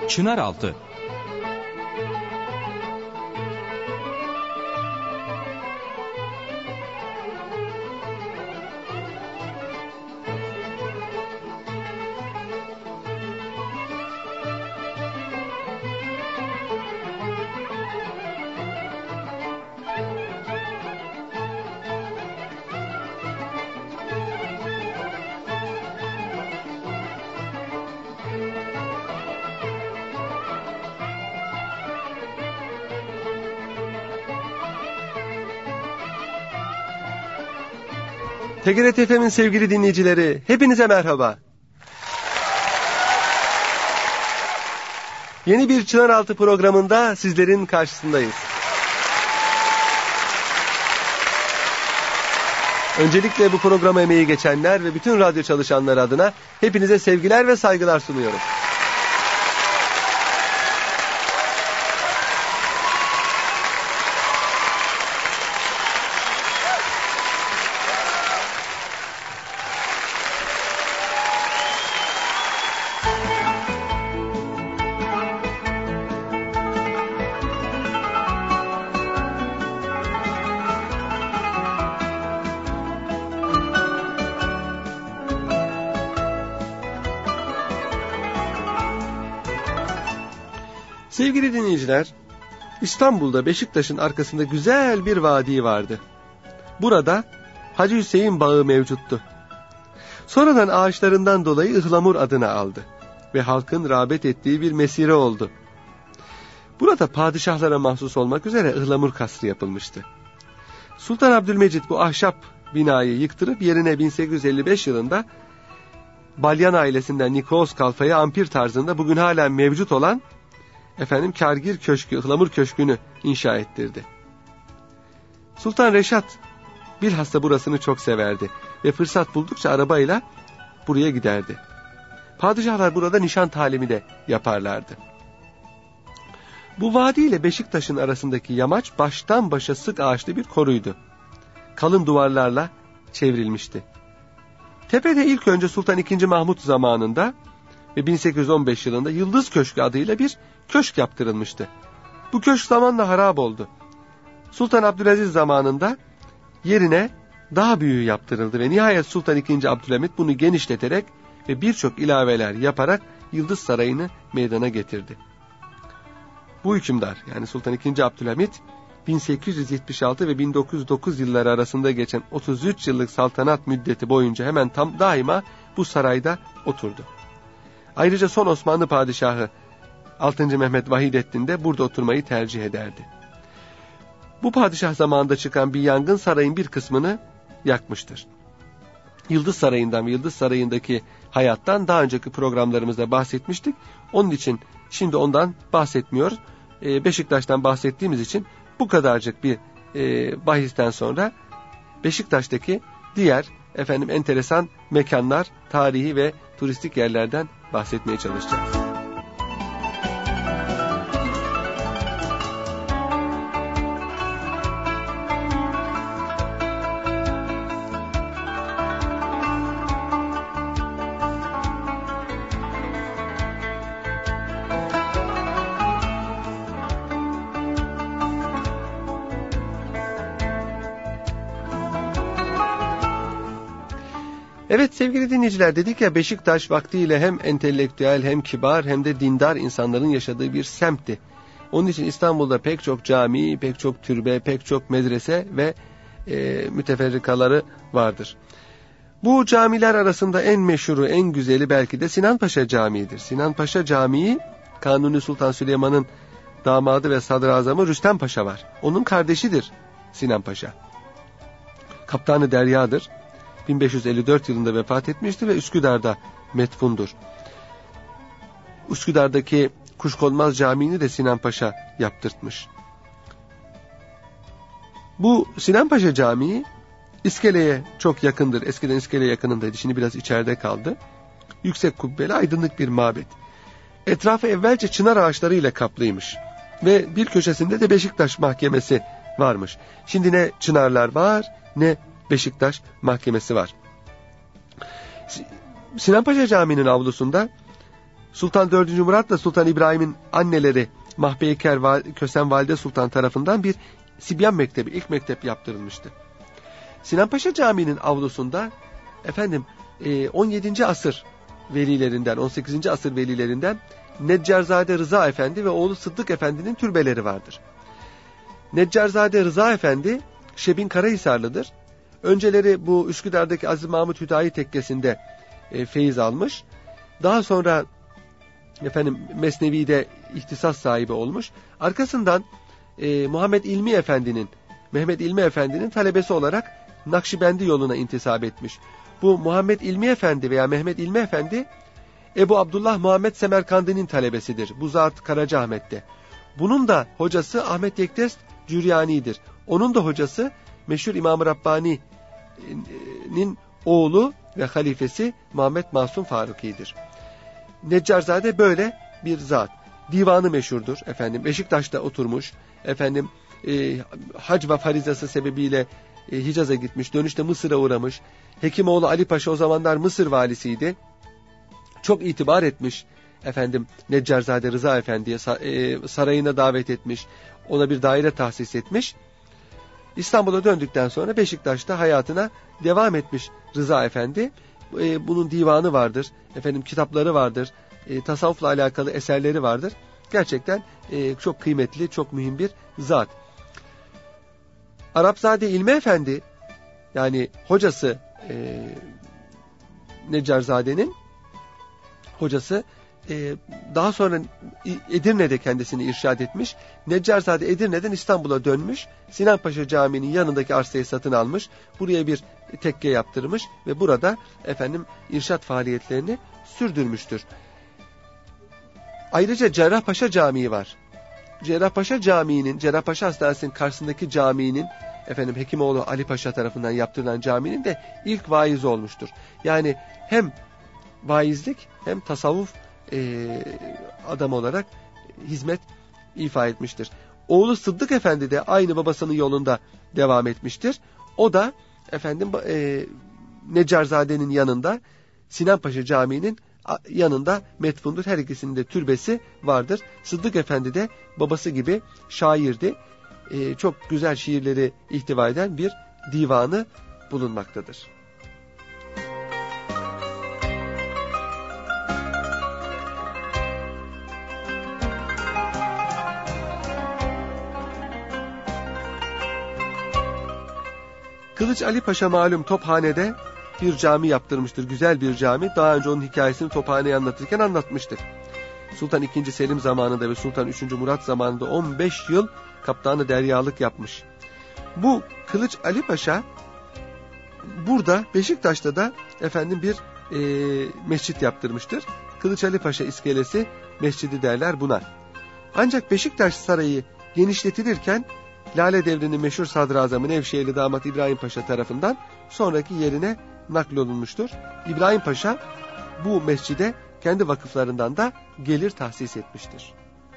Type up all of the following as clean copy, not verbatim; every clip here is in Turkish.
Çınaraltı. TGRT FM'in sevgili dinleyicileri, hepinize merhaba. Yeni bir Çınaraltı programında sizlerin karşısındayız. Öncelikle bu programa emeği geçenler ve bütün radyo çalışanları adına hepinize sevgiler ve saygılar sunuyorum. Sevgili dinleyiciler, İstanbul'da Beşiktaş'ın arkasında güzel bir vadi vardı. Burada Hacı Hüseyin Bağı mevcuttu. Sonradan ağaçlarından dolayı Ihlamur adını aldı ve halkın rağbet ettiği bir mesire oldu. Burada padişahlara mahsus olmak üzere Ihlamur Kasrı yapılmıştı. Sultan Abdülmecit bu ahşap binayı yıktırıp yerine 1855 yılında Balyan ailesinden Nikolaos Kalfa'ya ampir tarzında bugün hala mevcut olan Kârgir Köşkü, Ihlamur Köşkü'nü inşa ettirdi. Sultan Reşat bilhassa burasını çok severdi ve fırsat buldukça arabayla buraya giderdi. Padişahlar burada nişan talimi de yaparlardı. Bu vadi ile Beşiktaş'ın arasındaki yamaç baştan başa sık ağaçlı bir koruydu. Kalın duvarlarla çevrilmişti. Tepede ilk önce Sultan II. Mahmut zamanında ve 1815 yılında Yıldız Köşkü adıyla bir köşk yaptırılmıştı. Bu köşk zamanla harap oldu. Sultan Abdülaziz zamanında yerine daha büyüğü yaptırıldı ve nihayet Sultan II. Abdülhamit bunu genişleterek ve birçok ilaveler yaparak Yıldız Sarayı'nı meydana getirdi. Bu hükümdar, yani Sultan II. Abdülhamit 1876 ve 1909 yılları arasında geçen 33 yıllık saltanat müddeti boyunca hemen daima bu sarayda oturdu. Ayrıca son Osmanlı padişahı 6. Mehmet Vahidettin de burada oturmayı tercih ederdi. Bu padişah zamanında çıkan bir yangın sarayın bir kısmını yakmıştır. Yıldız Sarayı'ndan ve Yıldız Sarayı'ndaki hayattan daha önceki programlarımızda bahsetmiştik. Onun için şimdi ondan bahsetmiyoruz. Beşiktaş'tan bahsettiğimiz için bu kadarcık bir bahisten sonra Beşiktaş'taki diğer enteresan mekanlar, tarihi ve turistik yerlerden bahsetmeye çalışacağız. Evet sevgili dinleyiciler, dedik ya Beşiktaş vaktiyle hem entelektüel hem kibar hem de dindar insanların yaşadığı bir semtti. Onun için İstanbul'da pek çok cami, pek çok türbe, pek çok medrese ve müteferrikaları vardır. Bu camiler arasında en meşhuru, en güzeli belki de Sinan Paşa Camii'dir. Sinan Paşa Camii, Kanuni Sultan Süleyman'ın damadı ve sadrazamı Rüstem Paşa var. Onun kardeşidir Sinan Paşa. Kaptanı Derya'dır. 1554 yılında vefat etmiştir ve Üsküdar'da metfundur. Üsküdar'daki Kuşkonmaz Camii'ni de Sinan Paşa yaptırtmış. Bu Sinan Paşa Camii İskele'ye çok yakındır. Eskiden İskele'ye yakınındaydı. Şimdi biraz içeride kaldı. Yüksek kubbeli aydınlık bir mabet. Etrafı evvelce çınar ağaçlarıyla kaplıymış. Ve bir köşesinde de Beşiktaş Mahkemesi varmış. Şimdi ne çınarlar var ne Beşiktaş Mahkemesi var. Sinan Paşa Camii'nin avlusunda Sultan 4. Murat'la Sultan İbrahim'in anneleri Mahpeyker Kösen Valide Sultan tarafından bir Sibyan Mektebi, ilk mektep yaptırılmıştı. Sinan Paşa Camii'nin avlusunda 17. asır velilerinden, 18. asır velilerinden Neccarzade Rıza Efendi ve oğlu Sıddık Efendi'nin türbeleri vardır. Neccarzade Rıza Efendi Şebin Karahisarlıdır. Önceleri bu Üsküdar'daki Aziz Mahmut Hüdayi Tekkesi'nde feyiz almış. Daha sonra Mesnevi'de ihtisas sahibi olmuş. Arkasından Mehmet İlmi Efendi'nin talebesi olarak Nakşibendi yoluna intisap etmiş. Bu Muhammed İlmi Efendi veya Mehmet İlmi Efendi Ebu Abdullah Muhammed Semerkandi'nin talebesidir. Bu zat Karacaahmet'te. Bunun da hocası Ahmet Yektes Cüryani'dir. Onun da hocası meşhur İmam-ı Rabbani'nin oğlu ve halifesi Muhammed Masum Faruki'dir. Neccarzade böyle bir zat. Divanı meşhurdur. Beşiktaş'ta oturmuş. Hac ve farizası sebebiyle Hicaz'a gitmiş. Dönüşte Mısır'a uğramış. Hekimoğlu Ali Paşa o zamanlar Mısır valisiydi. Çok itibar etmiş. Neccarzade Rıza Efendi'ye sarayına davet etmiş. Ona bir daire tahsis etmiş. İstanbul'a döndükten sonra Beşiktaş'ta hayatına devam etmiş Rıza Efendi. Bunun divanı vardır. Kitapları vardır. Tasavvufla alakalı eserleri vardır. Gerçekten çok kıymetli, çok mühim bir zat. Arapzade İlmi Efendi, yani hocası Neccarzade'nin hocası, daha sonra Edirne'de kendisini irşad etmiş. Neccarzade Edirne'den İstanbul'a dönmüş. Sinan Paşa Camii'nin yanındaki arsayı satın almış. Buraya bir tekke yaptırmış ve burada irşad faaliyetlerini sürdürmüştür. Ayrıca Cerrahpaşa Camii var. Cerrahpaşa Hastanesi'nin karşısındaki caminin Hekimoğlu Ali Paşa tarafından yaptırılan caminin de ilk vaizi olmuştur. Yani hem vaizlik hem tasavvuf adam olarak hizmet ifa etmiştir. Oğlu Sıddık Efendi de aynı babasının yolunda devam etmiştir. O da Neccarzade'nin yanında Sinan Paşa Camii'nin yanında metfundur. Her ikisinin de türbesi vardır. Sıddık Efendi de babası gibi şairdi. Çok güzel şiirleri ihtiva eden bir divanı bulunmaktadır. Kılıç Ali Paşa malum Tophane'de bir cami yaptırmıştır. Güzel bir cami. Daha önce onun hikayesini Tophane'yi anlatırken anlatmıştık. Sultan II. Selim zamanında ve Sultan III. Murat zamanında 15 yıl kaptanı deryalık yapmış. Bu Kılıç Ali Paşa burada Beşiktaş'ta da bir mescit yaptırmıştır. Kılıç Ali Paşa iskelesi mescidi derler buna. Ancak Beşiktaş Sarayı genişletilirken Lale Devri'nin meşhur sadrazamı Nevşehirli damat İbrahim Paşa tarafından sonraki yerine naklolunmuştur. İbrahim Paşa bu mescide kendi vakıflarından da gelir tahsis etmiştir.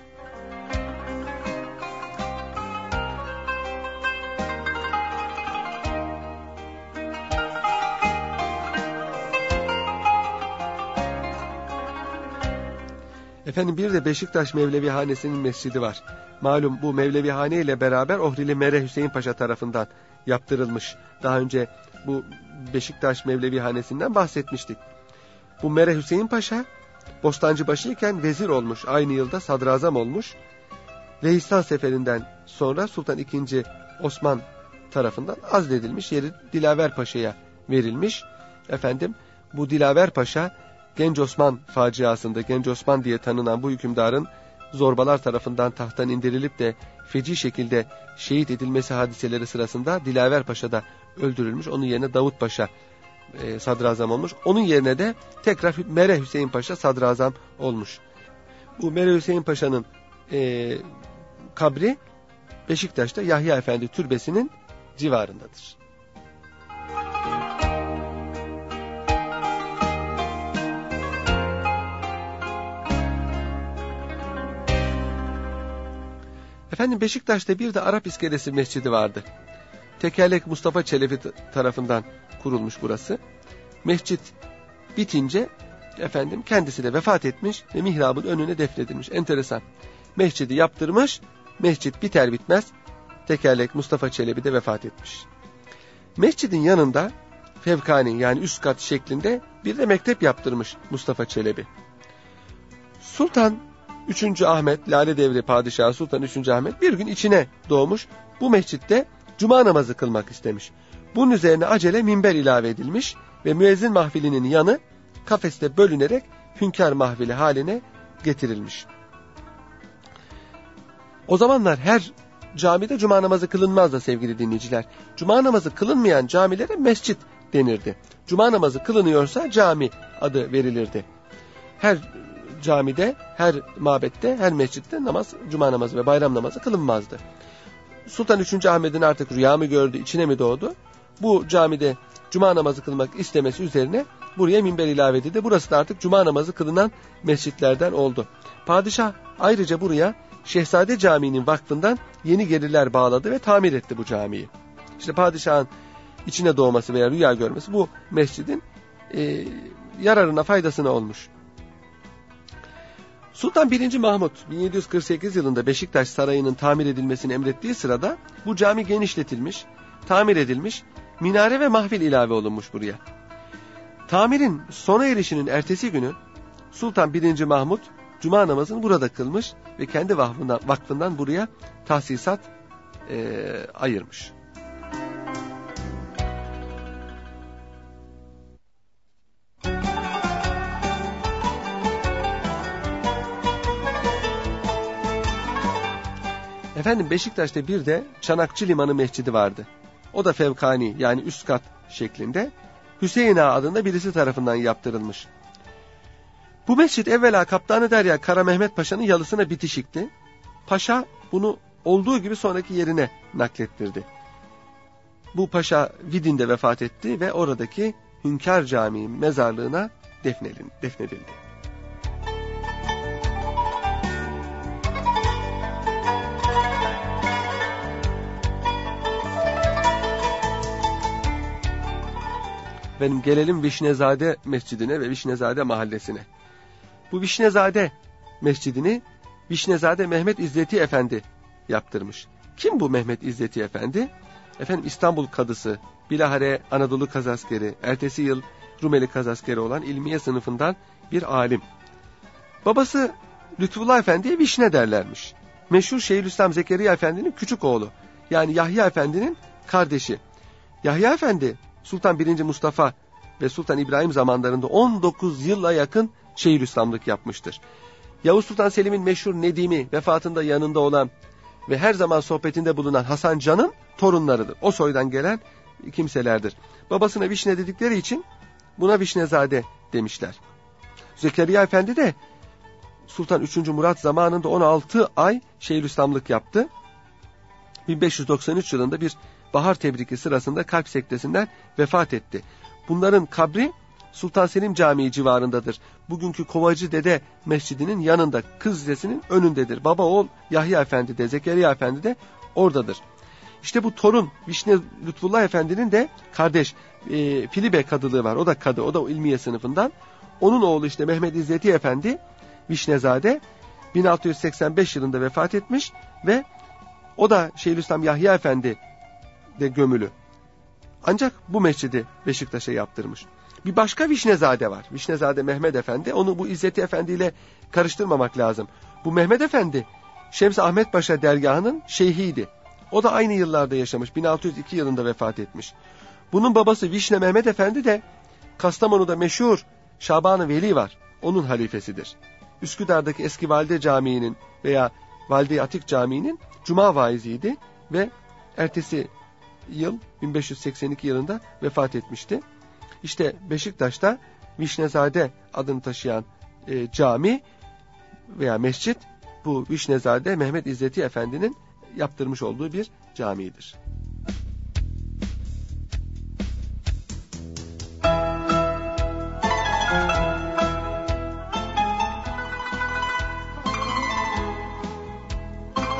Bir de Beşiktaş Mevlevihanesi'nin mescidi var. Malum bu Mevlevihane ile beraber Ohrili Mere Hüseyin Paşa tarafından yaptırılmış. Daha önce bu Beşiktaş Mevlevihanesi'nden bahsetmiştik. Bu Mere Hüseyin Paşa Bostancıbaşı iken vezir olmuş. Aynı yılda sadrazam olmuş. Lehistan Seferi'nden sonra Sultan II. Osman tarafından azledilmiş. Yeri Dilaver Paşa'ya verilmiş. Bu Dilaver Paşa Genç Osman faciasında, Genç Osman diye tanınan bu hükümdarın zorbalar tarafından tahttan indirilip de feci şekilde şehit edilmesi hadiseleri sırasında Dilaver Paşa da öldürülmüş. Onun yerine Davut Paşa sadrazam olmuş. Onun yerine de tekrar Mere Hüseyin Paşa sadrazam olmuş. Bu Mere Hüseyin Paşa'nın kabri Beşiktaş'ta Yahya Efendi Türbesi'nin civarındadır. Beşiktaş'ta bir de Arap İskelesi Mescidi vardı. Tekerlek Mustafa Çelebi tarafından kurulmuş burası. Mescit bitince efendim kendisi de vefat etmiş ve mihrabın önüne defnedilmiş. Enteresan. Mescidi yaptırmış, mescit biter bitmez tekerlek Mustafa Çelebi de vefat etmiş. Mescidin yanında fevkani yani üst kat şeklinde bir de mektep yaptırmış Mustafa Çelebi. Sultan 3. Ahmet, Lale Devri Padişahı Sultan 3. Ahmet bir gün içine doğmuş. Bu mescitte cuma namazı kılmak istemiş. Bunun üzerine acele minber ilave edilmiş ve müezzin mahfilinin yanı kafeste bölünerek hünkâr mahfili haline getirilmiş. O zamanlar her camide cuma namazı kılınmazdı sevgili dinleyiciler. Cuma namazı kılınmayan camilere mescit denirdi. Cuma namazı kılınıyorsa cami adı verilirdi. Her camide, her mabette, her mescitte cuma namazı ve bayram namazı kılınmazdı. Sultan 3. Ahmet'in artık rüya mı gördü, içine mi doğdu? Bu camide cuma namazı kılmak istemesi üzerine buraya minber ilave edildi. Burası da artık cuma namazı kılınan mescitlerden oldu. Padişah ayrıca buraya Şehzade Camii'nin vakfından yeni gelirler bağladı ve tamir etti bu camiyi. İşte padişahın içine doğması veya rüya görmesi bu mescidin yararına, faydasına olmuş. Sultan 1. Mahmut 1748 yılında Beşiktaş Sarayı'nın tamir edilmesini emrettiği sırada bu cami genişletilmiş, tamir edilmiş, minare ve mahfil ilave olunmuş buraya. Tamirin sona erişinin ertesi günü Sultan 1. Mahmut cuma namazını burada kılmış ve kendi vakfından buraya tahsisat ayırmış. Efendim Beşiktaş'ta bir de Çanakçı Limanı Mescidi vardı. O da fevkani yani üst kat şeklinde Hüseyin Ağa adında birisi tarafından yaptırılmış. Bu mescit evvela Kaptanı Derya Kara Mehmet Paşa'nın yalısına bitişikti. Paşa bunu olduğu gibi sonraki yerine naklettirdi. Bu paşa Vidin'de vefat etti ve oradaki Hünkâr Camii mezarlığına defnedildi. Benim gelelim Vişnezade Mescidine ve Vişnezade Mahallesi'ne. Bu Vişnezade Mescidini Vişnezade Mehmet İzzeti Efendi yaptırmış. Kim bu Mehmet İzzeti Efendi? Efendim İstanbul Kadısı, bilahare Anadolu Kazaskeri, ertesi yıl Rumeli Kazaskeri olan ilmiye sınıfından bir alim. Babası Lütfullah Efendi'ye Vişne derlermiş. Meşhur Şeyhülislam Zekeriya Efendi'nin küçük oğlu. Yani Yahya Efendi'nin kardeşi. Yahya Efendi Sultan 1. Mustafa ve Sultan İbrahim zamanlarında 19 yıla yakın Şeyhülislamlık yapmıştır. Yavuz Sultan Selim'in meşhur Nedim'i vefatında yanında olan ve her zaman sohbetinde bulunan Hasan Can'ın torunlarıdır. O soydan gelen kimselerdir. Babasına Vişne dedikleri için buna Vişnezade demişler. Zekeriya Efendi de Sultan 3. Murat zamanında 16 ay Şeyhülislamlık yaptı. 1593 yılında bir bahar tebriki sırasında kalp sektesinden vefat etti. Bunların kabri Sultan Selim Camii civarındadır. Bugünkü Kovacı Dede Mescidi'nin yanında, Kız Lisesi'nin önündedir. Baba oğul Yahya Efendi de Zekeriya Efendi de oradadır. İşte bu torun Vişne Lütfullah Efendi'nin de kardeş Filibe kadılığı var. O da kadı, o da ilmiye sınıfından. Onun oğlu işte Mehmet İzzeti Efendi Vişnezade 1685 yılında vefat etmiş ve o da Şeyhülislam Yahya Efendi de gömülü. Ancak bu mescidi Beşiktaş'a yaptırmış. Bir başka Vişnezade var. Vişnezade Mehmet Efendi. Onu bu İzzeti Efendi ile karıştırmamak lazım. Bu Mehmet Efendi Şems Ahmet Paşa dergahının şeyhiydi. O da aynı yıllarda yaşamış. 1602 yılında vefat etmiş. Bunun babası Vişne Mehmet Efendi de Kastamonu'da meşhur Şaban-ı Veli var. Onun halifesidir. Üsküdar'daki eski Valide Camii'nin veya Valide Atik Camii'nin cuma vaiziydi ve ertesi yıl 1582 yılında vefat etmişti. İşte Beşiktaş'ta Vişnezade adını taşıyan cami veya mescit bu Vişnezade Mehmet İzzeti Efendi'nin yaptırmış olduğu bir camidir.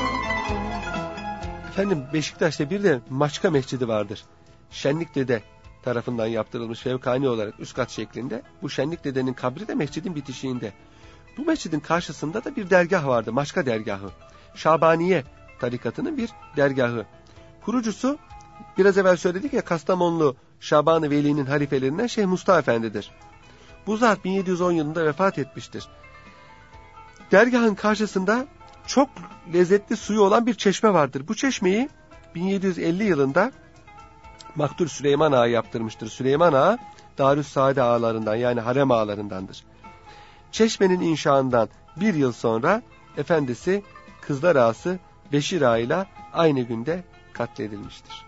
Efendim Beşiktaş'ta bir de Maçka Mescidi vardır. Şenlikli'de tarafından yaptırılmış fevkani olarak üst kat şeklinde. Bu Şenlik Dede'nin kabri de mescidin bitişiğinde. Bu mescidin karşısında da bir dergah vardı, Maşka dergahı. Şabaniye tarikatının bir dergahı. Kurucusu biraz evvel söyledik ya, Kastamonlu Şaban-ı Veli'nin halifelerinden Şeyh Mustafa Efendi'dir. Bu zat 1710 yılında vefat etmiştir. Dergahın karşısında çok lezzetli suyu olan bir çeşme vardır. Bu çeşmeyi 1750 yılında Maktul Süleyman Ağa yaptırmıştır. Süleyman Ağa Darüssaade ağalarından, yani harem ağalarındandır. Çeşmenin inşaından bir yıl sonra efendisi Kızlar Ağası Beşir Ağa ile aynı günde katledilmiştir.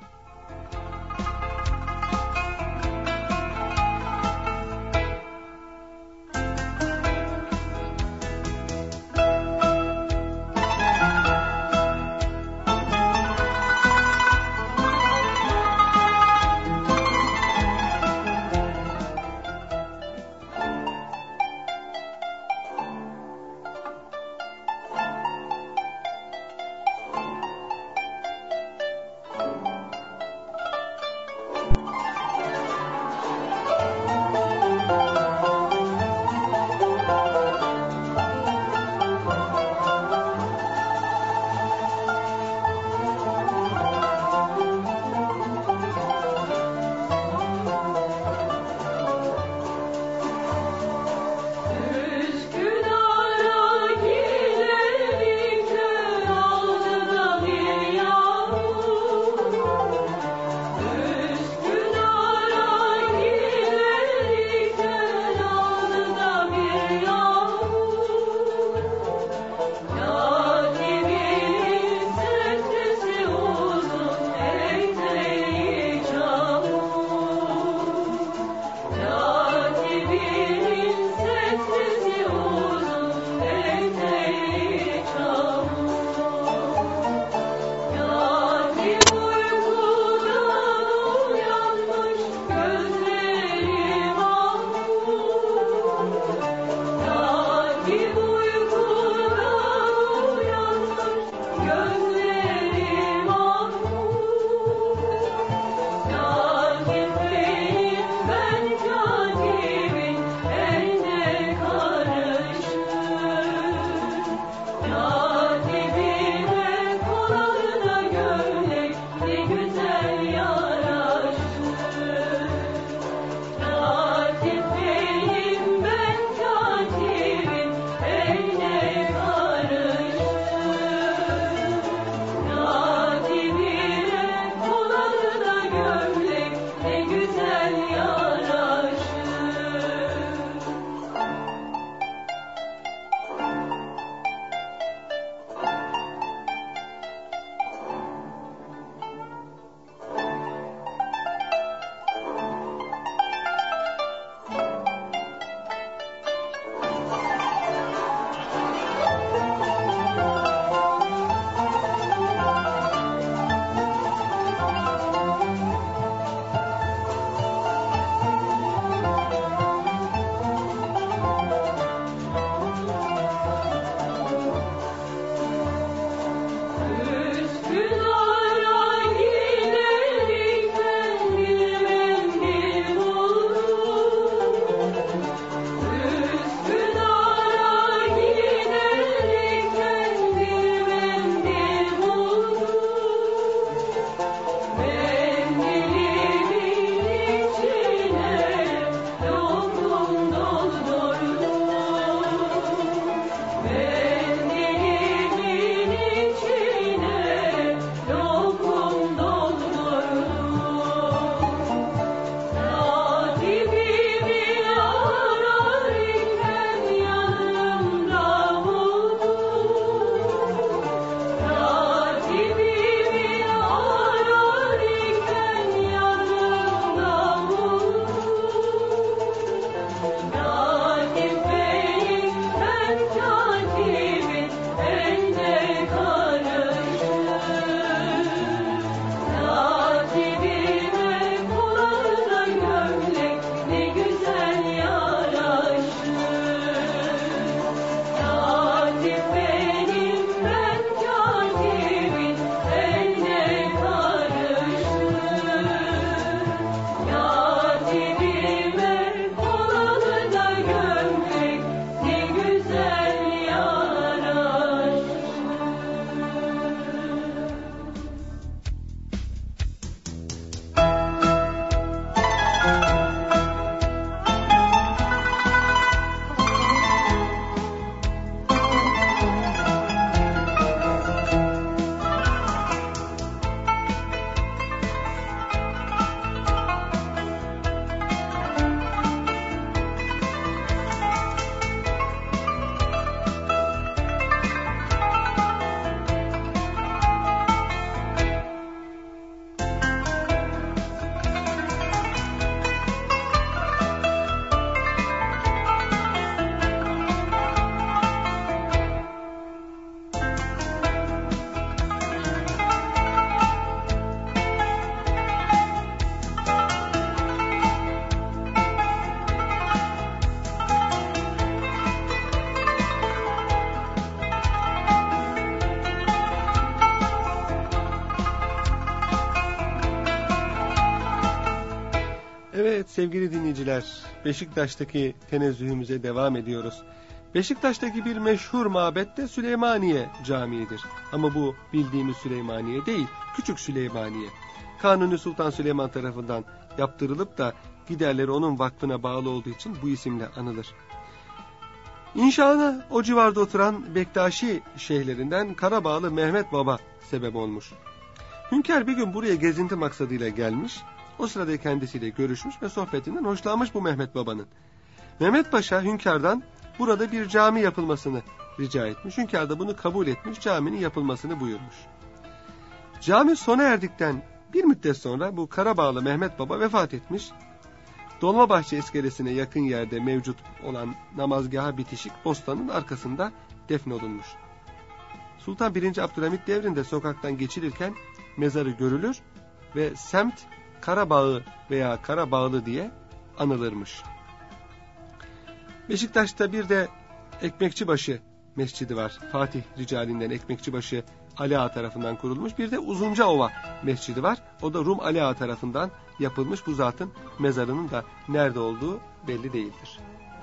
Evet sevgili dinleyiciler, Beşiktaş'taki tenezzühümüze devam ediyoruz. Beşiktaş'taki bir meşhur mabet de Süleymaniye Camii'dir. Ama bu bildiğimiz Süleymaniye değil, Küçük Süleymaniye. Kanuni Sultan Süleyman tarafından yaptırılıp da giderleri onun vakfına bağlı olduğu için bu isimle anılır. İnşaına o civarda oturan Bektaşi şeyhlerinden Karabağlı Mehmet Baba sebep olmuş. Hünkâr bir gün buraya gezinti maksadıyla gelmiş, o sırada kendisiyle görüşmüş ve sohbetinden hoşlanmış bu Mehmet Baba'nın. Mehmet Paşa hünkârdan burada bir cami yapılmasını rica etmiş. Hünkâr da bunu kabul etmiş, caminin yapılmasını buyurmuş. Cami sona erdikten bir müddet sonra bu Karabağlı Mehmet Baba vefat etmiş. Dolmabahçe iskelesine yakın yerde mevcut olan namazgaha bitişik bostanın arkasında defnolunmuş. Sultan 1. Abdülhamit devrinde sokaktan geçilirken mezarı görülür ve semt Karabağı veya Karabağlı diye anılırmış. Beşiktaş'ta bir de Ekmekçibaşı Mescidi var. Fatih ricalinden Ekmekçibaşı Ali Ağa tarafından kurulmuş. Bir de Uzuncaova Mescidi var. O da Rum Ali Ağa tarafından yapılmış. Bu zatın mezarının da nerede olduğu belli değildir.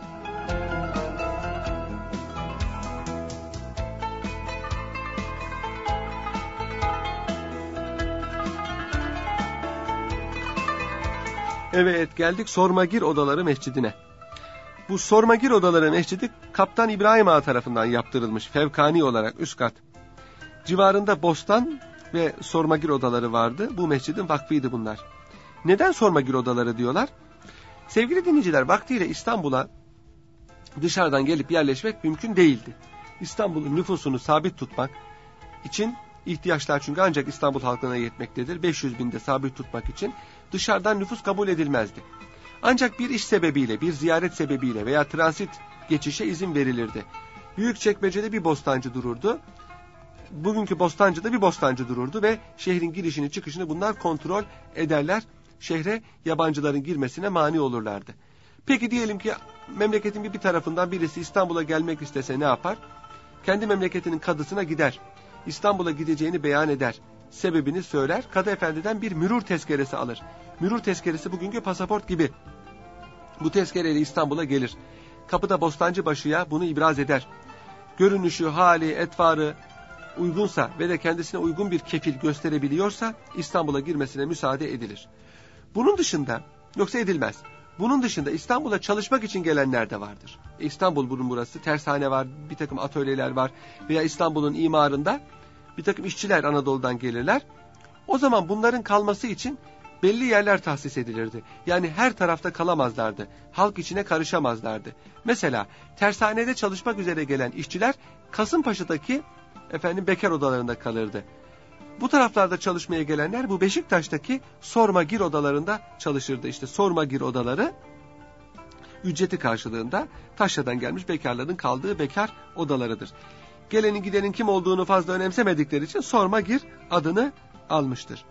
Evet, geldik Sormagir Odaları Mescidine. Bu Sormagir Odaları Mescidi Kaptan İbrahim Ağa tarafından yaptırılmış fevkani olarak üst kat. Civarında bostan ve Sormagir Odaları vardı. Bu mescidin vakfıydı bunlar. Neden Sormagir Odaları diyorlar? Sevgili dinleyiciler, vaktiyle İstanbul'a dışarıdan gelip yerleşmek mümkün değildi. İstanbul'un nüfusunu sabit tutmak için ihtiyaçlar çünkü ancak İstanbul halkına yetmektedir. 500 binde sabit tutmak için dışarıdan nüfus kabul edilmezdi. Ancak bir iş sebebiyle, bir ziyaret sebebiyle veya transit geçişe izin verilirdi. Büyükçekmece'de bir bostancı dururdu. Bugünkü Bostancı'da bir bostancı dururdu ve şehrin girişini çıkışını bunlar kontrol ederler. Şehre yabancıların girmesine mani olurlardı. Peki diyelim ki memleketin bir tarafından birisi İstanbul'a gelmek istese ne yapar? Kendi memleketinin kadısına gider. İstanbul'a gideceğini beyan eder. Sebebini söyler. Kadı efendiden bir mürür tezkeresi alır. Mürür tezkeresi bugünkü pasaport gibi. Bu tezkereyle İstanbul'a gelir. Kapıda Bostancıbaşı'ya bunu ibraz eder. Görünüşü, hali, etvarı uygunsa ve de kendisine uygun bir kefil gösterebiliyorsa İstanbul'a girmesine müsaade edilir. Bunun dışında, yoksa edilmez. Bunun dışında İstanbul'a çalışmak için gelenler de vardır. İstanbul bunun burası, tersane var, bir takım atölyeler var veya İstanbul'un imarında bir takım işçiler Anadolu'dan gelirler. O zaman bunların kalması için belli yerler tahsis edilirdi. Yani her tarafta kalamazlardı. Halk içine karışamazlardı. Mesela tersanede çalışmak üzere gelen işçiler Kasımpaşa'daki bekar odalarında kalırdı. Bu taraflarda çalışmaya gelenler bu Beşiktaş'taki Sormagir odalarında çalışırdı. İşte Sormagir odaları ücreti karşılığında taşradan gelmiş bekarların kaldığı bekar odalarıdır. Gelenin gidenin kim olduğunu fazla önemsemedikleri için Sormagir adını almıştır.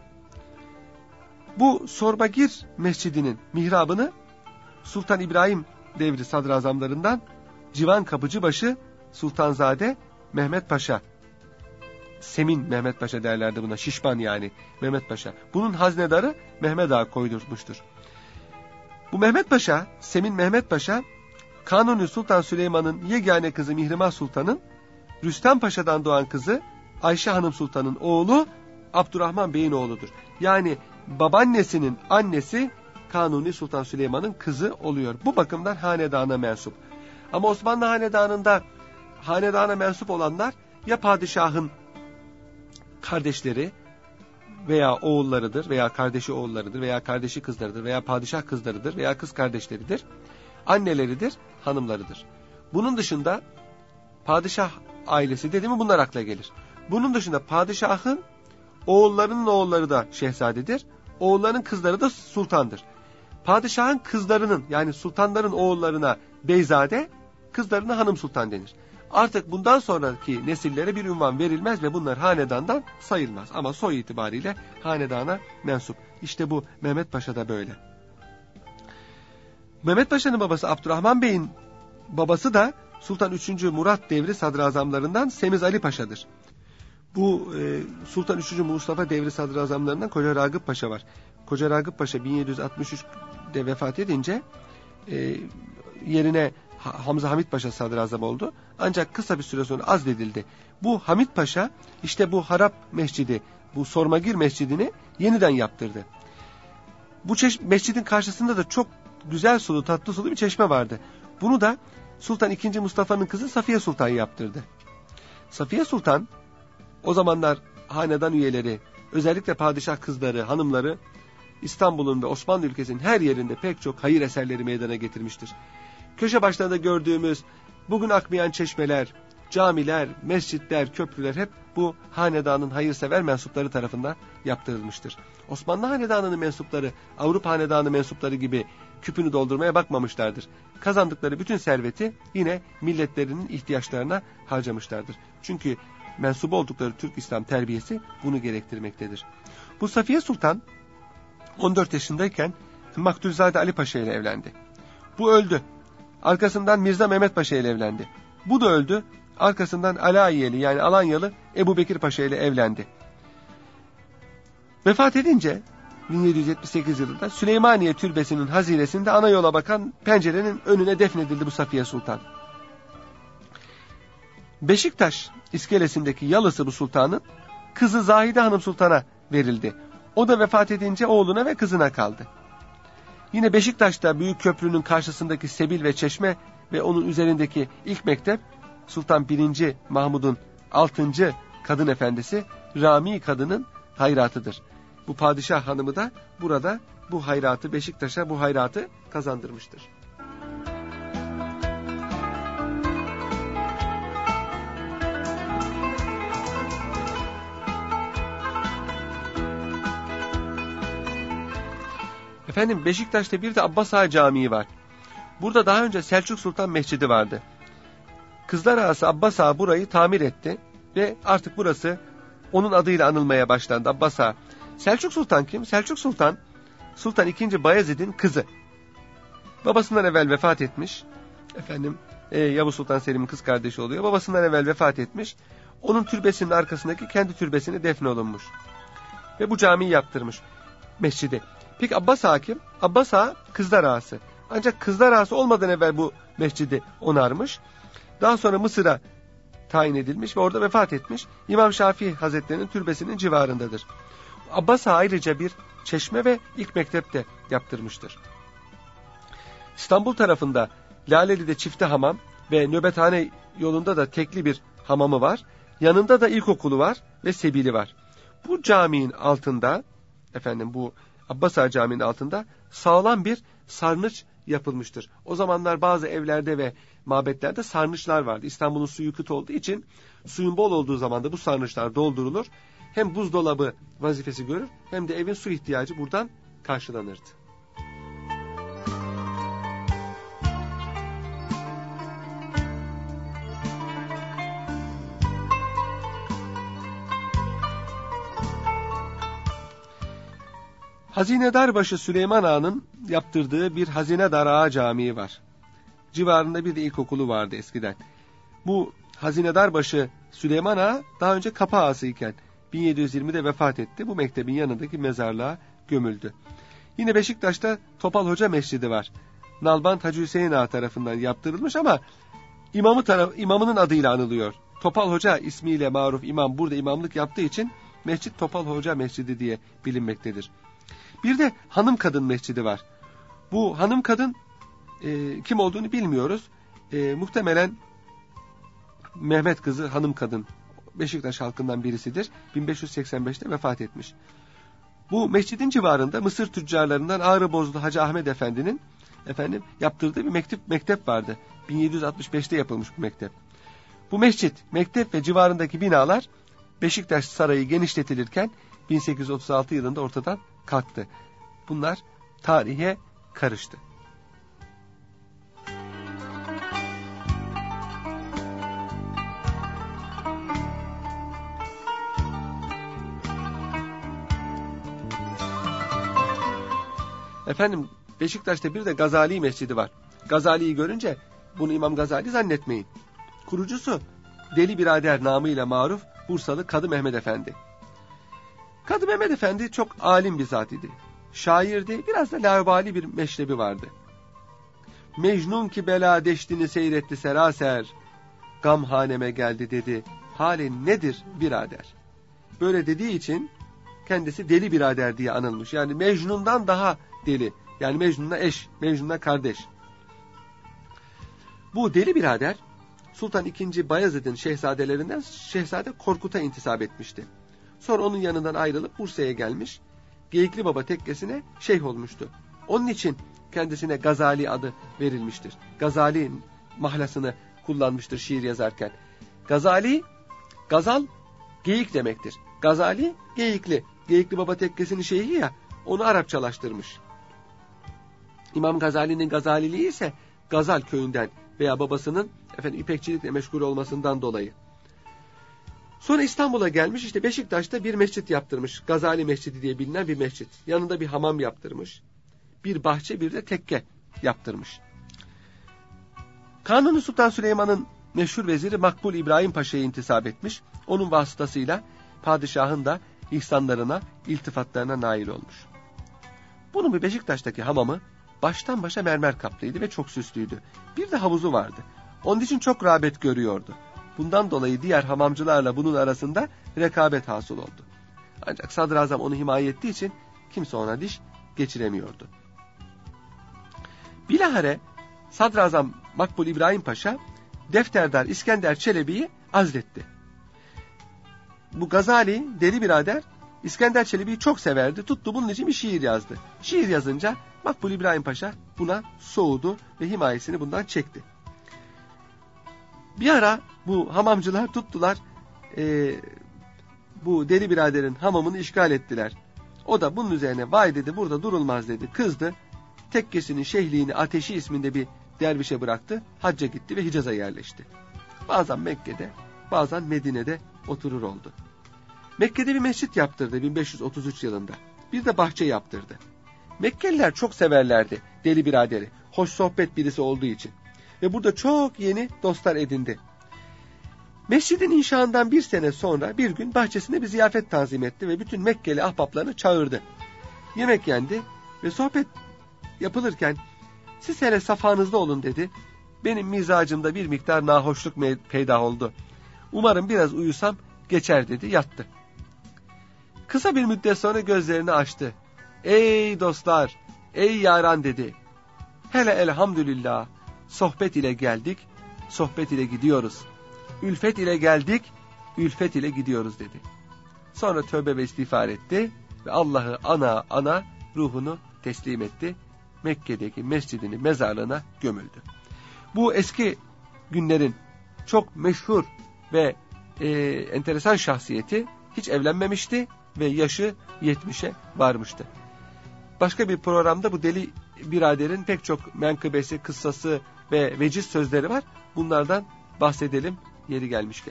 Bu Sormagir Mescidi'nin mihrabını Sultan İbrahim devri sadrazamlarından Civan Kapıcıbaşı Sultanzade Mehmet Paşa, Semin Mehmet Paşa derlerdi buna, şişman yani Mehmet Paşa. Bunun haznedarı Mehmet Ağa koydurmuştur. Bu Mehmet Paşa, Semin Mehmet Paşa, Kanuni Sultan Süleyman'ın yegane kızı Mihrimah Sultan'ın, Rüstem Paşa'dan doğan kızı Ayşe Hanım Sultan'ın oğlu Abdurrahman Bey'in oğludur. Yani babaannesinin annesi Kanuni Sultan Süleyman'ın kızı oluyor. Bu bakımdan hanedana mensup. Ama Osmanlı hanedanında hanedana mensup olanlar ya padişahın kardeşleri veya oğullarıdır veya kardeşi oğullarıdır veya kardeşi kızlarıdır veya padişah kızlarıdır veya kız kardeşleridir. Anneleridir, hanımlarıdır. Bunun dışında padişah ailesi dedi mi bunlar akla gelir. Bunun dışında padişahın oğullarının oğulları da şehzadedir. Oğullarının kızları da sultandır. Padişahın kızlarının yani sultanların oğullarına beyzade, kızlarına hanım sultan denir. Artık bundan sonraki nesillere bir ünvan verilmez ve bunlar hanedandan sayılmaz. Ama soy itibariyle hanedana mensup. İşte bu Mehmet Paşa da böyle. Mehmet Paşa'nın babası Abdurrahman Bey'in babası da Sultan 3. Murat devri sadrazamlarından Semiz Ali Paşa'dır. Bu Sultan 3. Mustafa devri sadrazamlarından Koca Ragıp Paşa var. Koca Ragıp Paşa 1763 de vefat edince yerine Hamza Hamit Paşa sadrazam oldu. Ancak kısa bir süre sonra azledildi. Bu Hamit Paşa işte bu harap mescidi, bu Sormagir mescidini yeniden yaptırdı. Bu mescidin karşısında da çok güzel sulu, tatlı sulu bir çeşme vardı. Bunu da Sultan II. Mustafa'nın kızı Safiye Sultan yaptırdı. Safiye Sultan o zamanlar hanedan üyeleri, özellikle padişah kızları, hanımları İstanbul'un ve Osmanlı ülkesinin her yerinde pek çok hayır eserleri meydana getirmiştir. Köşe başlarında gördüğümüz bugün akmayan çeşmeler, camiler, mescitler, köprüler hep bu hanedanın hayırsever mensupları tarafından yaptırılmıştır. Osmanlı hanedanının mensupları, Avrupa hanedanı mensupları gibi küpünü doldurmaya bakmamışlardır. Kazandıkları bütün serveti yine milletlerinin ihtiyaçlarına harcamışlardır. Çünkü mensup oldukları Türk İslam terbiyesi bunu gerektirmektedir. Bu Safiye Sultan 14 yaşındayken Makturzade Ali Paşa ile evlendi. Bu öldü. Arkasından Mirza Mehmet Paşa ile evlendi. Bu da öldü. Arkasından Alayiyeli yani Alanyalı Ebu Bekir Paşa ile evlendi. Vefat edince 1778 yılında Süleymaniye Türbesi'nin haziresinde ana yola bakan pencerenin önüne defnedildi bu Safiye Sultan. Beşiktaş iskelesindeki yalısı bu sultanın kızı Zahide Hanım Sultan'a verildi. O da vefat edince oğluna ve kızına kaldı. Yine Beşiktaş'ta Büyük Köprü'nün karşısındaki sebil ve çeşme ve onun üzerindeki ilk mektep Sultan 1. Mahmud'un 6. kadın efendisi Rami Kadın'ın hayratıdır. Bu padişah hanımı da burada bu hayratı, Beşiktaş'a bu hayratı kazandırmıştır. Efendim Beşiktaş'ta bir de Abbas Ağa Camii var. Burada daha önce Selçuk Sultan Mescidi vardı. Kızlar Ağası Abbas Ağa burayı tamir etti ve artık burası onun adıyla anılmaya başlandı, Abbas Ağa. Selçuk Sultan kim? Selçuk Sultan, Sultan II. Bayezid'in kızı. Babasından evvel vefat etmiş. Efendim Yavuz Sultan Selim'in kız kardeşi oluyor. Babasından evvel vefat etmiş. Onun türbesinin arkasındaki kendi türbesine defnolunmuş. Ve bu camiyi yaptırmış, mescidi. Peki Abbas Ağa kim? Abbas Ağa Kızlar Ağası. Ancak Kızlar Ağası olmadan evvel bu mescidi onarmış. Daha sonra Mısır'a tayin edilmiş ve orada vefat etmiş. İmam Şafii Hazretleri'nin türbesinin civarındadır. Abbas Ağa ayrıca bir çeşme ve ilk mektep de yaptırmıştır. İstanbul tarafında Laleli'de çifte hamam ve Nöbethane yolunda da tekli bir hamamı var. Yanında da ilkokulu var ve sebili var. Bu caminin altında, efendim bu Abbas Ağa Camii'nin altında sağlam bir sarnıç yapılmıştır. O zamanlar bazı evlerde ve mabetlerde sarnıçlar vardı. İstanbul'un suyu kıt olduğu için suyun bol olduğu zaman da bu sarnıçlar doldurulur. Hem buzdolabı vazifesi görür hem de evin su ihtiyacı buradan karşılanırdı. Hazinedarbaşı Süleyman Ağa'nın yaptırdığı bir Hazinedar Ağa Camii var. Civarında bir de ilkokulu vardı eskiden. Bu Hazinedarbaşı Süleyman Ağa daha önce Kapı Ağası iken 1720'de vefat etti. Bu mektebin yanındaki mezarlığa gömüldü. Yine Beşiktaş'ta Topal Hoca Mescidi var. Nalbant Hacı Hüseyin Ağa tarafından yaptırılmış ama imamının adıyla anılıyor. Topal Hoca ismiyle maruf imam burada imamlık yaptığı için mescit Topal Hoca Mescidi diye bilinmektedir. Bir de Hanım Kadın Mescidi var. Bu Hanım Kadın kim olduğunu bilmiyoruz. Muhtemelen Mehmet kızı Hanım Kadın Beşiktaş halkından birisidir. 1585'te vefat etmiş. Bu mescidin civarında Mısır tüccarlarından Ağrıbozlu Hacı Ahmet Efendi'nin yaptırdığı bir mektep vardı. 1765'te yapılmış bu mektep. Bu mescit, mektep ve civarındaki binalar Beşiktaş Sarayı genişletilirken 1836 yılında ortadan kalktı. Bunlar tarihe karıştı. Efendim Beşiktaş'ta bir de Gazali Mescidi var. Gazali'yi görünce bunu İmam Gazali zannetmeyin. Kurucusu Deli Birader namıyla maruf Bursalı Kadı Mehmet Efendi. Kadı Mehmet Efendi çok alim bir zat idi. şairdi, biraz da laubali bir meşrebi vardı. Mecnun ki bela deştini seyretti seraser, gamhaneme geldi dedi, halin nedir birader? Böyle dediği için kendisi deli birader diye anılmış. Yani Mecnun'dan daha deli. Yani Mecnun'la eş, Mecnun'la kardeş. Bu deli birader Sultan II. Bayezid'in şehzadelerinden Şehzade Korkut'a intisap etmişti. Sonra onun yanından ayrılıp Bursa'ya gelmiş, Geyikli Baba tekkesine şeyh olmuştu. Onun için kendisine Gazali adı verilmiştir. Gazali mahlasını kullanmıştır şiir yazarken. Gazali, gazal, geyik demektir. Gazali, geyikli. Geyikli Baba tekkesinin şeyhi ya, onu Arapçalaştırmış. İmam Gazali'nin Gazaliliği ise Gazal köyünden veya babasının ipekçilikle meşgul olmasından dolayı. Sonra İstanbul'a gelmiş, işte Beşiktaş'ta bir mescit yaptırmış. Gazali Mescidi diye bilinen bir mescit. Yanında bir hamam yaptırmış. Bir bahçe, bir de tekke yaptırmış. Kanuni Sultan Süleyman'ın meşhur veziri Makbul İbrahim Paşa'ya intisap etmiş. Onun vasıtasıyla padişahın da ihsanlarına, iltifatlarına nail olmuş. Bunun bir Beşiktaş'taki hamamı baştan başa mermer kaplıydı ve çok süslüydü. Bir de havuzu vardı. Onun için çok rağbet görüyordu. Bundan dolayı diğer hamamcılarla bunun arasında rekabet hasıl oldu. Ancak Sadrazam onu himaye ettiği için kimse ona diş geçiremiyordu. Bilahare Sadrazam Makbul İbrahim Paşa defterdar İskender Çelebi'yi azletti. Bu Gazali deli birader İskender Çelebi'yi çok severdi. Tuttu bunun için bir şiir yazdı. Şiir yazınca Makbul İbrahim Paşa buna soğudu ve himayesini bundan çekti. Bir ara bu hamamcılar tuttular, bu deli biraderin hamamını işgal ettiler. O da bunun üzerine vay dedi, burada durulmaz dedi, kızdı. Tekkesinin şeyhliğini Ateşi isminde bir dervişe bıraktı, hacca gitti ve Hicaz'a yerleşti. Bazen Mekke'de, bazen Medine'de oturur oldu. Mekke'de bir mescit yaptırdı 1533 yılında. Bir de bahçe yaptırdı. Mekkeliler çok severlerdi deli biraderi, hoş sohbet birisi olduğu için. Ve burada çok yeni dostlar edindi. Mescidin inşaatından bir sene sonra bir gün bahçesinde bir ziyafet tanzim etti ve bütün Mekkeli ahbaplarını çağırdı. Yemek yendi ve sohbet yapılırken siz hele safanızda olun dedi. Benim mizacımda bir miktar nahoşluk peyda oldu. Umarım biraz uyusam geçer dedi, yattı. Kısa bir müddet sonra gözlerini açtı. Ey dostlar, ey yaran dedi. Hele elhamdülillah, sohbet ile geldik, sohbet ile gidiyoruz. Ülfet ile geldik, ülfet ile gidiyoruz dedi. Sonra tövbe ve istiğfar etti ve Allah'ı ana ruhunu teslim etti. Mekke'deki mescidini mezarlığına gömüldü. Bu eski günlerin çok meşhur ve enteresan şahsiyeti hiç evlenmemişti ve yaşı 70'e varmıştı. Başka bir programda bu deli biraderin pek çok menkıbesi, kıssası ve veciz sözleri var. Bunlardan bahsedelim yeri gelmişken.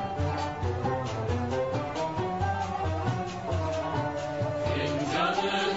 Fincanı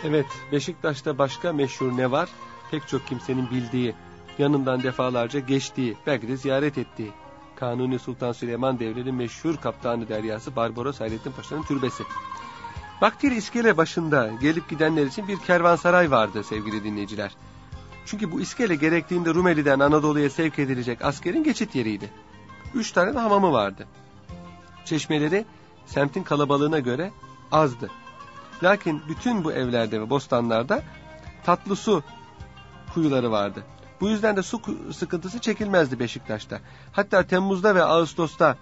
Evet, Beşiktaş'ta başka meşhur ne var? Pek çok kimsenin bildiği, yanından defalarca geçtiği, belki de ziyaret ettiği Kanuni Sultan Süleyman Devri'nin meşhur kaptanı deryası Barbaros Hayrettin Paşa'nın türbesi. Vaktiyle iskele başında gelip gidenler için bir kervansaray vardı sevgili dinleyiciler. Çünkü bu iskele gerektiğinde Rumeli'den Anadolu'ya sevk edilecek askerin geçit yeriydi. 3 tane de hamamı vardı. Çeşmeleri semtin kalabalığına göre azdı. Lakin bütün bu evlerde ve bostanlarda tatlı su kuyuları vardı. Bu yüzden de su sıkıntısı çekilmezdi Beşiktaş'ta. Hatta Temmuz'da ve Ağustos'ta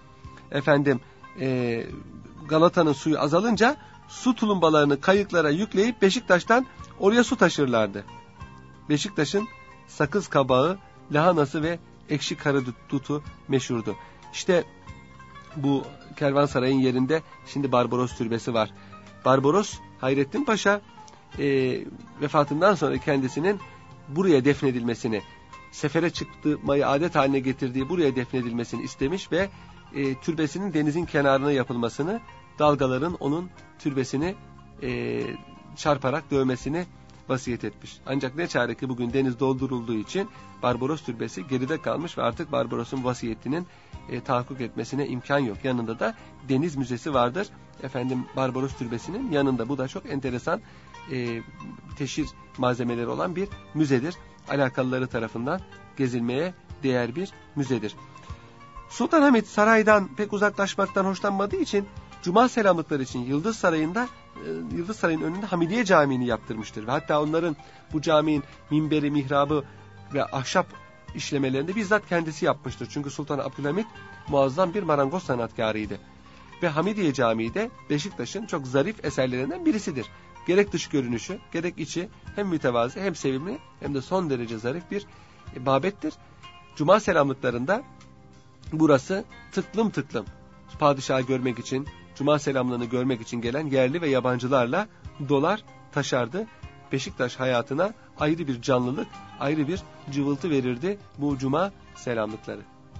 Galata'nın suyu azalınca su tulumbalarını kayıklara yükleyip Beşiktaş'tan oraya su taşırlardı. Beşiktaş'ın sakız kabağı, lahanası ve ekşi karadutu meşhurdu. İşte bu kervansarayın yerinde şimdi Barbaros Türbesi var. Barbaros Hayrettin Paşa vefatından sonra kendisinin buraya defnedilmesini, sefere çıkmayı adet haline getirdiği buraya defnedilmesini istemiş ve türbesinin denizin kenarına yapılmasını, dalgaların onun türbesini çarparak dövmesini vasiyet etmiş. Ancak ne çare ki bugün deniz doldurulduğu için Barbaros Türbesi geride kalmış ve artık Barbaros'un vasiyetinin tahakkuk etmesine imkan yok. Yanında da Deniz Müzesi vardır. Barbaros Türbesi'nin yanında. Bu da çok enteresan teşhir malzemeleri olan bir müzedir. Alakalıları tarafından gezilmeye değer bir müzedir. Sultan Hamid saraydan pek uzaklaşmaktan hoşlanmadığı için Cuma selamlıkları için Yıldız Sarayı'nın önünde Hamidiye Camii'ni yaptırmıştır. Ve hatta onların bu caminin minberi, mihrabı ve ahşap işlemelerini bizzat kendisi yapmıştır. Çünkü Sultan Abdülhamid muazzam bir marangoz sanatkarıydı. Ve Hamidiye Camii de Beşiktaş'ın çok zarif eserlerinden birisidir. Gerek dış görünüşü, gerek içi hem mütevazi hem sevimli hem de son derece zarif bir mabettir. Cuma selamlıklarında burası tıklım tıklım padişahı görmek için, Cuma selamlığını görmek için gelen yerli ve yabancılarla dolar taşardı. Beşiktaş hayatına ayrı bir canlılık, ayrı bir cıvıltı verirdi bu Cuma selamlıkları.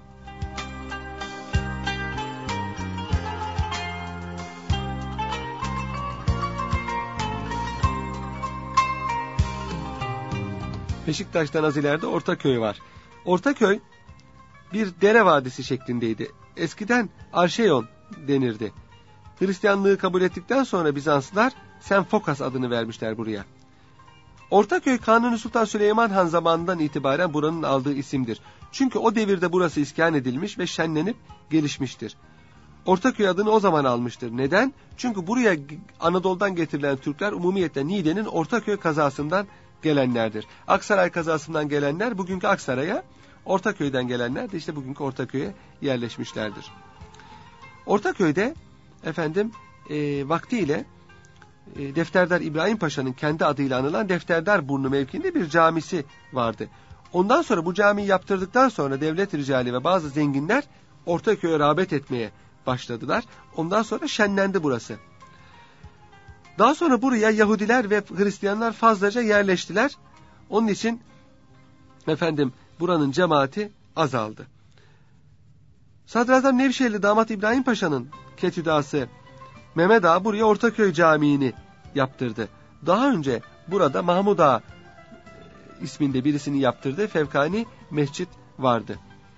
Beşiktaş'tan az ileride Ortaköy var. Ortaköy bir dere vadisi şeklindeydi. Eskiden Arşeyon denirdi. Hristiyanlığı kabul ettikten sonra Bizanslılar Senfokas adını vermişler buraya. Ortaköy Kanuni Sultan Süleyman Han zamanından itibaren buranın aldığı isimdir. Çünkü o devirde burası iskan edilmiş ve şenlenip gelişmiştir. Ortaköy adını o zaman almıştır. Neden? Çünkü buraya Anadolu'dan getirilen Türkler umumiyetle Niğde'nin Ortaköy kazasından gelenlerdir. Aksaray kazasından gelenler bugünkü Aksaray'a, Ortaköy'den gelenler de işte bugünkü Ortaköy'e yerleşmişlerdir. Ortaköy'de vaktiyle Defterdar İbrahim Paşa'nın kendi adıyla anılan Defterdar Burnu mevkiinde bir camisi vardı. Ondan sonra bu camiyi yaptırdıktan sonra devlet ricali ve bazı zenginler Ortaköy'e rağbet etmeye başladılar. Ondan sonra şenlendi burası. Daha sonra buraya Yahudiler ve Hristiyanlar fazlaca yerleştiler. Onun için buranın cemaati azaldı. Sadrazam Nevşehirli damat İbrahim Paşa'nın ketüdası Mehmet Ağa buraya Ortaköy Camii'ni yaptırdı. Daha önce burada Mahmud Ağa isminde birisini yaptırdığı Fevkani Mescit vardı.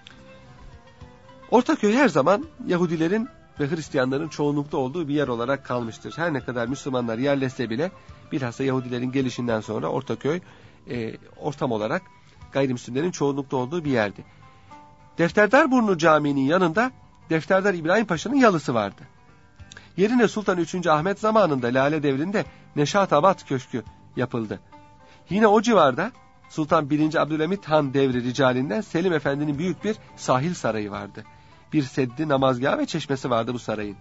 Ortaköy her zaman Yahudilerin ve Hristiyanların çoğunlukta olduğu bir yer olarak kalmıştır. Her ne kadar Müslümanlar yerleşse bile bilhassa Yahudilerin gelişinden sonra Ortaköy ortam olarak gayrimüslimlerin çoğunlukta olduğu bir yerdi. Defterdarburnu Camii'nin yanında Defterdar İbrahim Paşa'nın yalısı vardı. Yerine Sultan 3. Ahmet zamanında Lale Devri'nde Neşatabat Köşkü yapıldı. Yine o civarda Sultan 1. Abdülhamit Han devri ricalinden Selim Efendi'nin büyük bir sahil sarayı vardı. Bir seddi, namazgahı ve çeşmesi vardı bu sarayın.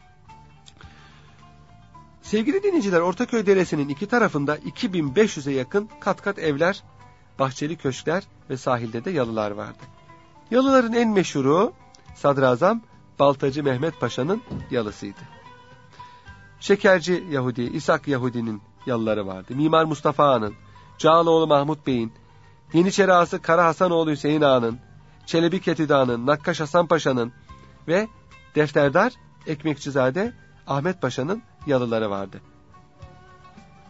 Sevgili dinleyiciler, Ortaköy Deresi'nin iki tarafında 2500'e yakın kat kat evler, bahçeli köşkler ve sahilde de yalılar vardı. Yalıların en meşhuru Sadrazam Baltacı Mehmet Paşa'nın yalısıydı. Şekerci Yahudi, İshak Yahudi'nin yalıları vardı. Mimar Mustafa Ağa'nın, Cağaloğlu Mahmut Bey'in, Yeniçeri Ağası Kara Hasanoğlu Hüseyin Ağa'nın, Çelebi Ketüdü Ağa'nın, Nakkaş Hasan Paşa'nın ve Defterdar Ekmekçizade Ahmet Paşa'nın yalıları vardı.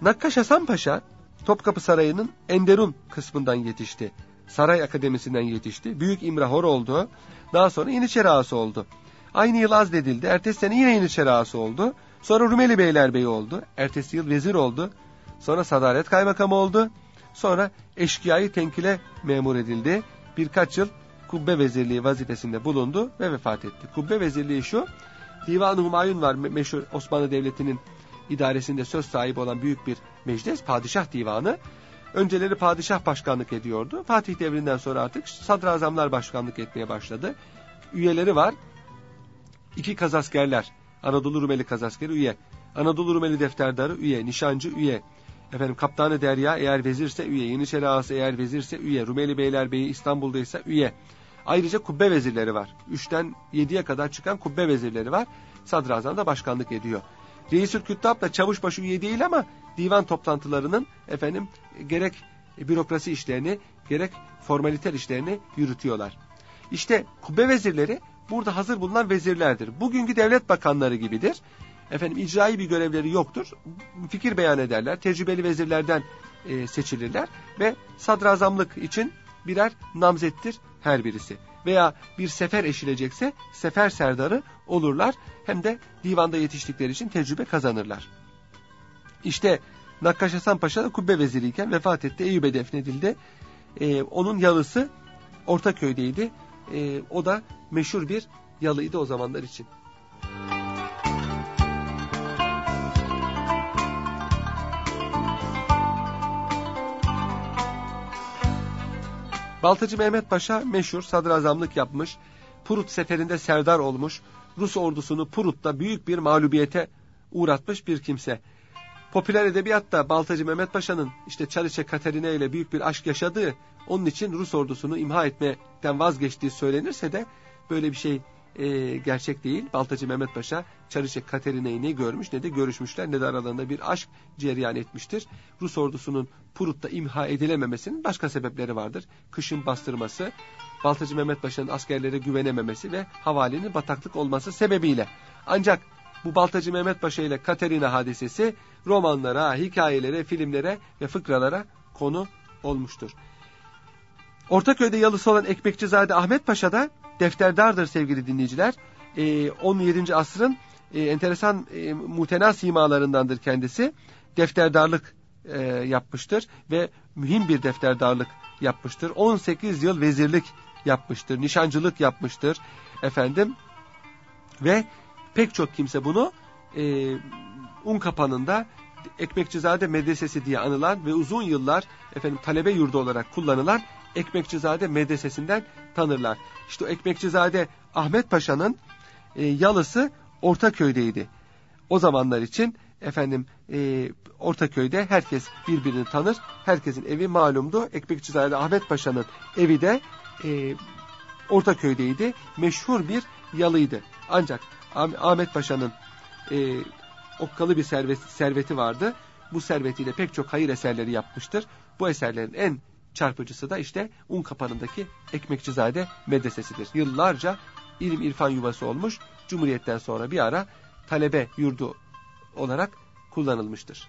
Nakkaş Hasan Paşa Topkapı Sarayı'nın Enderun kısmından yetişti. Saray Akademisi'nden yetişti. Büyük İmrahor oldu. Daha sonra Yeniçeri Ağası oldu. Aynı yıl azledildi. Ertesi sene yine Yeniçeri Ağası oldu. Sonra Rumeli Beylerbeyi oldu. Ertesi yıl vezir oldu. Sonra Sadaret Kaymakamı oldu. Sonra eşkıyayı tenkile memur edildi. Birkaç yıl Kubbe Vezirliği vazifesinde bulundu ve vefat etti. Kubbe Vezirliği şu, Divan-ı Humayun var, meşhur Osmanlı Devleti'nin idaresinde söz sahibi olan büyük bir meclis, Padişah Divanı. Önceleri padişah başkanlık ediyordu. Fatih devrinden sonra artık sadrazamlar başkanlık etmeye başladı. Üyeleri var. 2 kazaskerler, Anadolu Rumeli kazaskeri üye, Anadolu Rumeli defterdarı üye, nişancı üye, Kaptanı Derya eğer vezirse üye, Yeniçeri Ağası eğer vezirse üye, Rumeli Beylerbeyi İstanbul'daysa üye. Ayrıca kubbe vezirleri var. 3'ten 7'ye kadar çıkan kubbe vezirleri var. Sadrazam da başkanlık ediyor. Reisül Küttab da çavuşbaşı üye değil ama divan toplantılarının gerek bürokrasi işlerini gerek formaliter işlerini yürütüyorlar. İşte kubbe vezirleri burada hazır bulunan vezirlerdir. Bugünkü devlet bakanları gibidir. İcrai bir görevleri yoktur. Fikir beyan ederler. Tecrübeli vezirlerden seçilirler ve sadrazamlık için birer namzettir her birisi. Veya bir sefer eşilecekse sefer serdarı olurlar. Hem de divanda yetiştikleri için tecrübe kazanırlar. İşte Nakkaş Hasan Paşa da kubbe veziriyken vefat etti. Eyüp'e defnedildi. Onun yalısı Ortaköy'deydi. O da meşhur bir yalıydı o zamanlar için. Baltacı Mehmet Paşa meşhur sadrazamlık yapmış. Prut seferinde serdar olmuş. Rus ordusunu Prut'ta büyük bir mağlubiyete uğratmış bir kimse. Popüler edebiyatta Baltacı Mehmet Paşa'nın Çariçe Katerina ile büyük bir aşk yaşadığı, onun için Rus ordusunu imha etmekten vazgeçtiği söylenirse de böyle bir şey gerçek değil. Baltacı Mehmet Paşa Çariçe Katerina'yı ne görmüş ne de görüşmüşler, ne de aralarında bir aşk cereyan etmiştir. Rus ordusunun Prut'ta imha edilememesinin başka sebepleri vardır. Kışın bastırması, Baltacı Mehmet Paşa'nın askerlere güvenememesi ve havalinin bataklık olması sebebiyle. Ancak bu Baltacı Mehmet Paşa ile Katerina hadisesi romanlara, hikayelere, filmlere ve fıkralara konu olmuştur. Ortaköy'de yalısı olan Ekmekçizade Ahmet Paşa da defterdardır sevgili dinleyiciler. 17. asrın enteresan mutena simalarındandır kendisi. Defterdarlık yapmıştır ve mühim bir defterdarlık yapmıştır. 18 yıl vezirlik yapmıştır, nişancılık yapmıştır ve pek çok kimse bunu Unkapanı'nda Ekmekçizade Medresesi diye anılan ve uzun yıllar talebe yurdu olarak kullanılan Ekmekçizade Medresesi'nden tanırlar. İşte o Ekmekçizade Ahmet Paşa'nın yalısı Ortaköy'deydi. O zamanlar için Ortaköy'de herkes birbirini tanır. Herkesin evi malumdu. Ekmekçizade Ahmet Paşa'nın evi de Ortaköy'deydi. Meşhur bir yalıydı. Ancak Ahmet Paşa'nın okkalı bir serveti vardı. Bu servetiyle pek çok hayır eserleri yapmıştır. Bu eserlerin en çarpıcısı da Unkapanı'ndaki Ekmekçizade Medresesi'dir. Yıllarca ilim irfan yuvası olmuş, Cumhuriyet'ten sonra bir ara talebe yurdu olarak kullanılmıştır.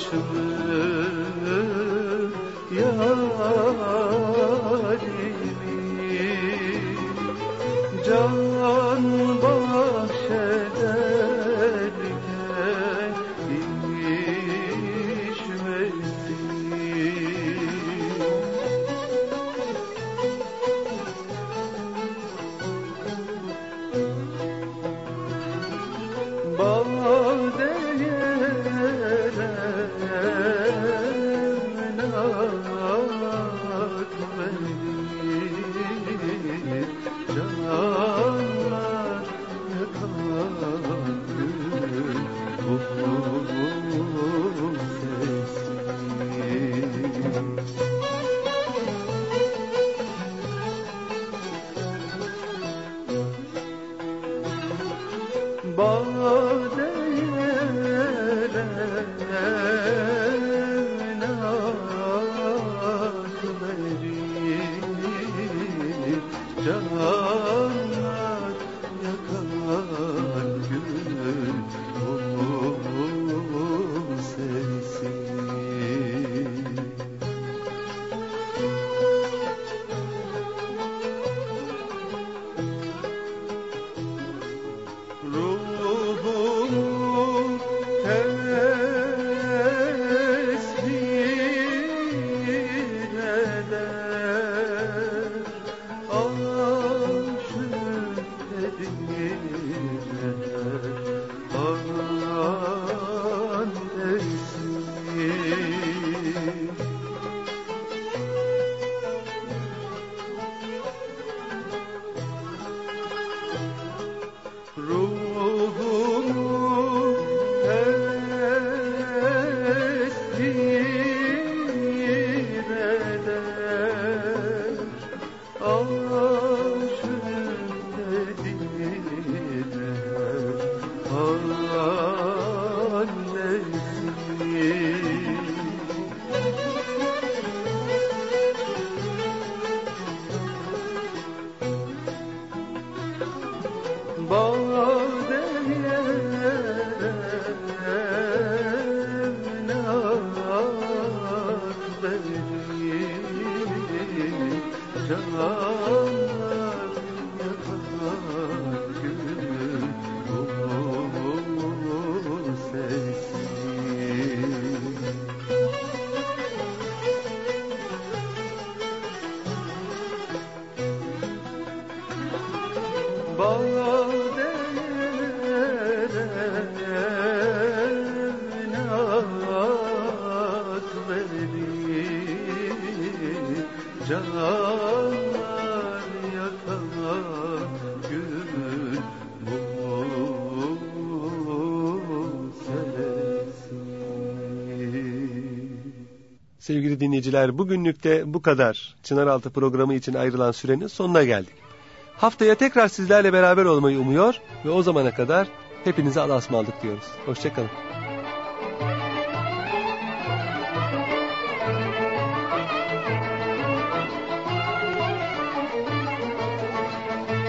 Sevgili dinleyiciler, bugünlük de bu kadar. Çınaraltı programı için ayrılan sürenin sonuna geldik. Haftaya tekrar sizlerle beraber olmayı umuyor ve o zamana kadar hepinize Allah'a ısmarladık diyoruz. Hoşçakalın.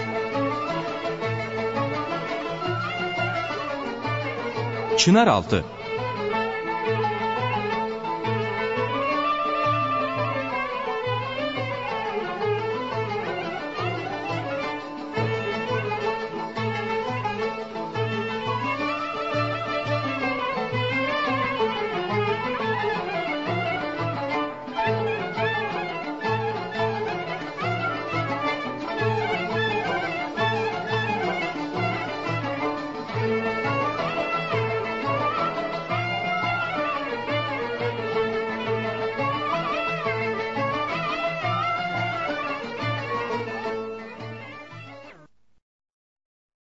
Çınaraltı